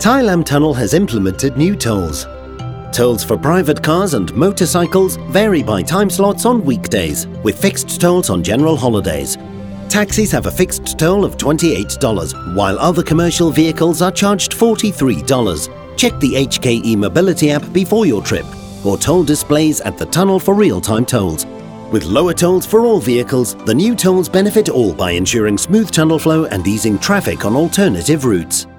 Tai Lam Tunnel has implemented new tolls. Tolls for private cars and motorcycles vary by time slots on weekdays, with fixed tolls on general holidays. Taxis have a fixed toll of $28, while other commercial vehicles are charged $43. Check the HKE Mobility app before your trip, or toll displays at the tunnel for real-time tolls. With lower tolls for all vehicles, the new tolls benefit all by ensuring smooth tunnel flow and easing traffic on alternative routes.